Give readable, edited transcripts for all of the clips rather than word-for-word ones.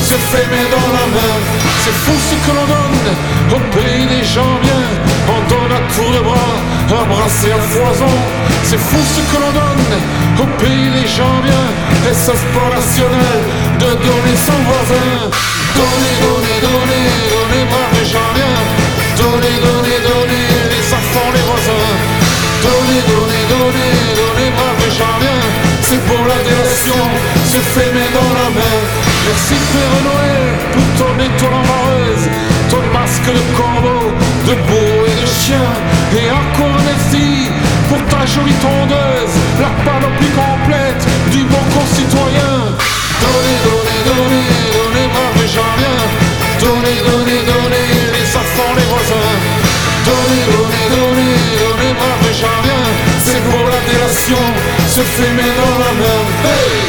se fait main dans la main. C'est fou ce que l'on donne au pays des gens bien. On donne à tour de bras, embrasser à foison. C'est fou ce que l'on donne au pays des gens bien. Est-ce pas rationnel de donner son voisin? Donnez, donnez, donnez, donnez, braves gens bien. Donnez, donnez, donnez, les enfants, les voisins. Donnez, donnez, donnez, donnez, braves gens bien. C'est pour la délation, se fait main dans la main. Merci Père Noël pour ton étoile amoureuse, ton masque de corbeau, de beau et de chien. Et encore merci pour ta jolie tondeuse, la panoplie complète du bon concitoyen. Donnez, donnez, donnez, donnez, braves gens bien. Donnez, donnez, donnez, les enfants, les voisins. Donnez, donnez, donnez, donnez, braves gens bien. C'est pour la délation, se fait main dans la main. Hey!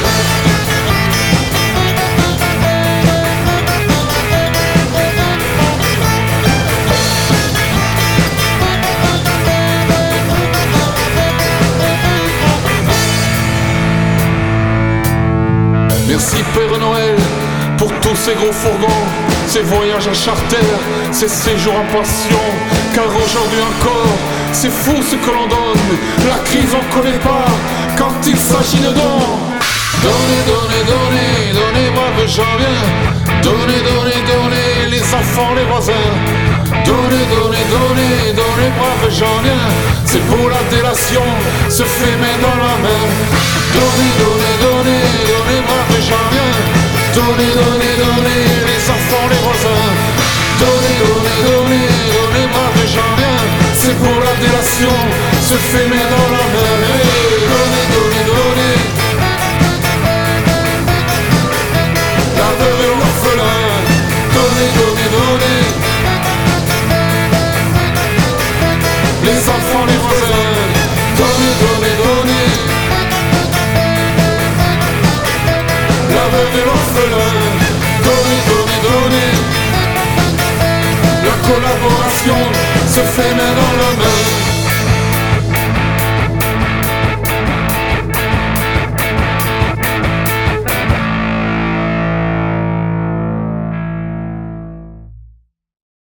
Merci Père Noël pour tous ces gros fourgons, ces voyages à charter, ces séjours en passion. Car aujourd'hui encore, c'est fou ce que l'on donne. La crise on connaît pas quand il s'agit de dons. Donnez, donnez, donnez, donnez, braves gens bien. Donnez, donnez, donnez, les enfants, les voisins. Donnez, donnez, donnez, donnez, braves gens bien. C'est pour la délation, se fait main dans la main. Donnez, donnez, donnez, donnez, braves gens bien. Donnez, donnez, donnez, les enfants, les voisins. Donnez, donnez, donnez, donnez, braves gens bien. C'est pour la délation, se fait main dans la main. Hey, donnez, donnez, donnez. La veuve et l'orphelin. Donnez, donnez, donnez. Les enfants, les voisins. Donnez, donnez, donnez. La veuve et l'orphelin. Donnez, donnez, donnez. La collaboration se fait main dans